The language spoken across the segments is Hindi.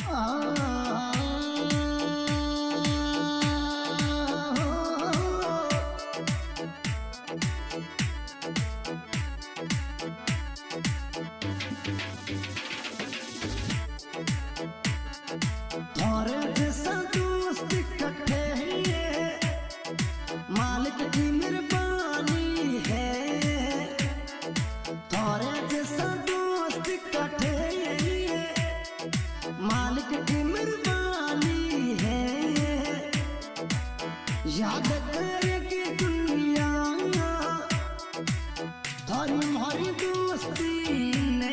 थारे जैसा दोस्त इकट्ठे हैं, मालिक की मेहरबानी है। थारे जैसा दोस्त इकट्ठे हैं, मालिक की मेहरबानी है। याद करेगी दुनिया थारी हमारी दोस्ती ने।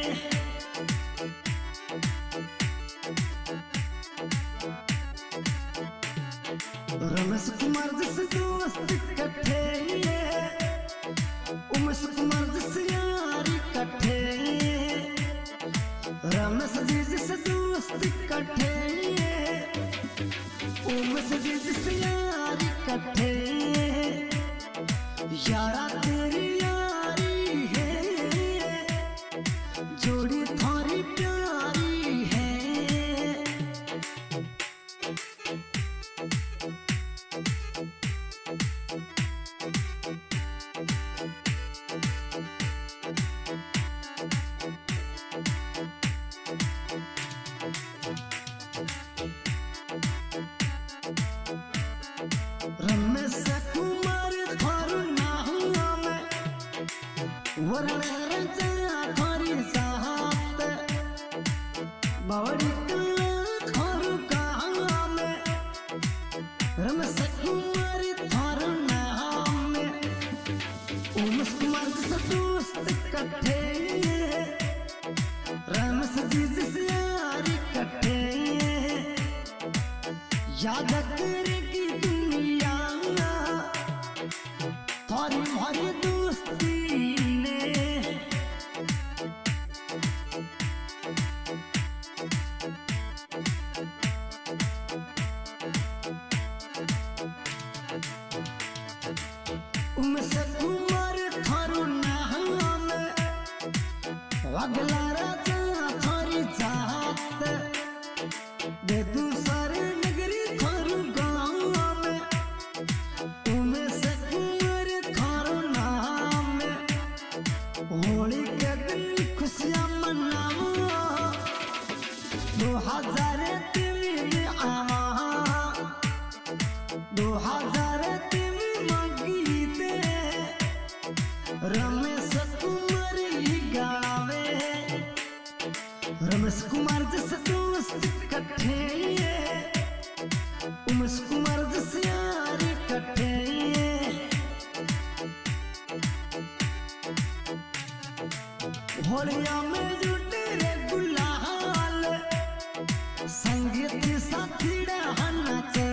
रमेश कुमार जैसे दोस्त इकट्ठे हैं, उमेश कुमार जैसे यार इकट्ठे हैं। रमेश जी जैसे दोस्त इकट्ठे हैं, उमेश जी जैसे यार इकट्ठे हैं। यारा तेरी यारी है, जोड़ी थारी प्यारी है। रमेश कुमार थारू नाम वरण रचा थारी साहत बावड़ी थारू काम। रमेश कुमार थारू नाम उमेश कुमार जैसे दोस्त इकट्ठे, रमेश जी जैसे यार इकट्ठे। याद करेगी दुनिया थारी हमारी दोस्ती ने। उमेश कुमार थारू नाम अगला राजा थारी जात दे दूसरे नगरी थारू गाँव में। उमेश कुमार थारू नाम होली के दिन खुशियाँ मनाओ। 2003 में आवा 2003 मंगी दे रमेश कुमार ही गावे। रमेश कुमार जैसे दोस्त इकट्ठे, उमेश कुमार जैसे यार इकट्ठे। होलिया में जुटे रे गुलाल, संगीत साथी नाचे।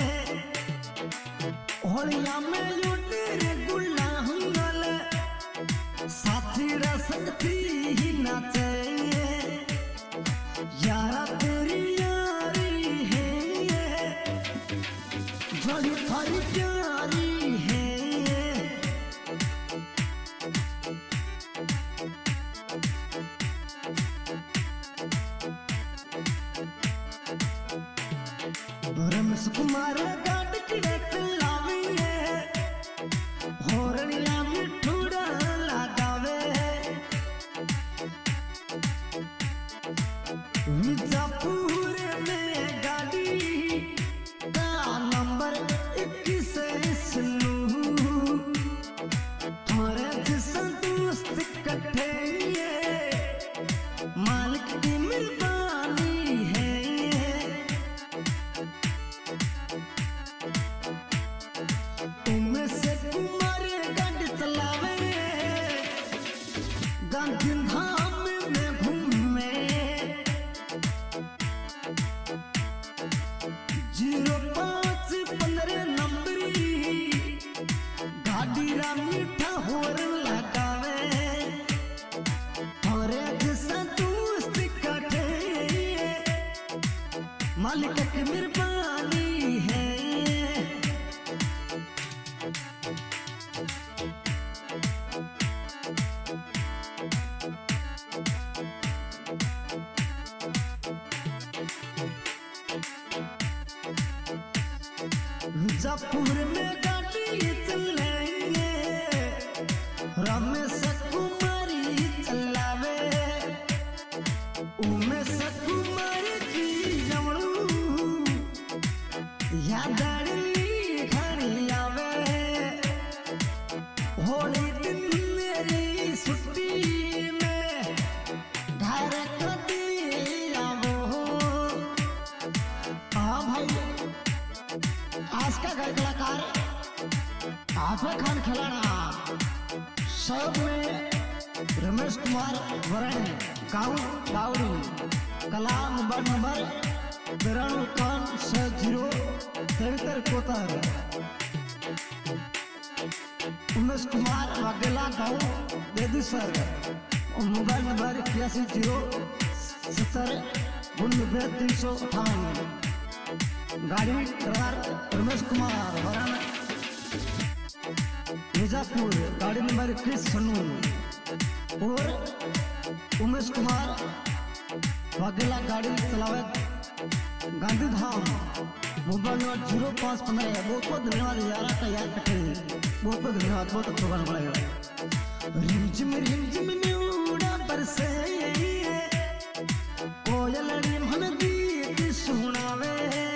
होलिया में जुटे रे गुलाल, साथी रसती ही नाचे। यारा तेरी यारी है, जोड़ी थारी प्यारी है। रमेश कुमार गाट किड़े लावी है, होरनिया मिठूड़ा लगावे। मिर्जापुर में गाड़ी का नंबर 21 सुनू। थारे जैसा दोस्त इकट्ठे, मालिक की मेहरबानी है। उमेश कुमार गाड़ी चलावे, गांधी धाम में घूमे। 0515 नंबरी गाड़ी रा मीठा होर लगावे। थारे जैसा दोस्त इकट्ठे, मालिक की मेहरबानी है। मिर्जापुर में गाड़ी चलेंगे, रमेश कुमारी चलावे, उमेश कुमारी की जमड़ू यादड़ी खड़ी आवे। होली दिन मेरी छुट्टी में घर कदी आवो। हाँ भाई, आज का घर कलाकार आफे खान खिलाना सब में रमेश कुमार वरण गाँव बावड़ी कला मोबाइल नंबर 92 कोतर। उमेश कुमार वाघेला गाँव देदी सर मोबाइल नंबर 8107090358। गाड़ी ड्राइवर रमेश कुमार वरण मिर्जापुर गाड़ी नंबर 21 सन्नू और उमेश कुमार वाघेला गाड़ी चलावे गांधी धाम मोबाइल नंबर 0515। बहुत बहुत धन्यवाद यार का यार कटे, बहुत बहुत धन्यवाद, बहुत अच्छा गाना बनाएगा। रिमझिम रिमझिम न्यूड़ा बरसे कोयलड़ी मन गीत सुनावे।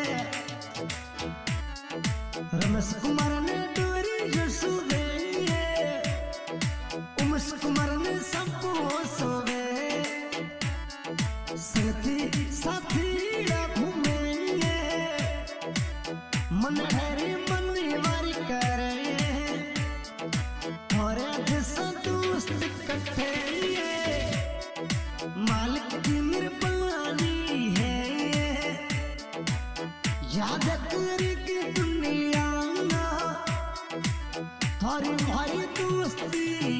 रमेश कुमार ने डोरी सुवे, उमेश कुमार ने सबको सोवे। साथी साथी घूमेंगे, मन हरी मन वारी करे, और जैसा दोस्त इकट्ठे मालिक की मेहरबानी है। याद करेगी दुनिया थारी भारी दोस्ती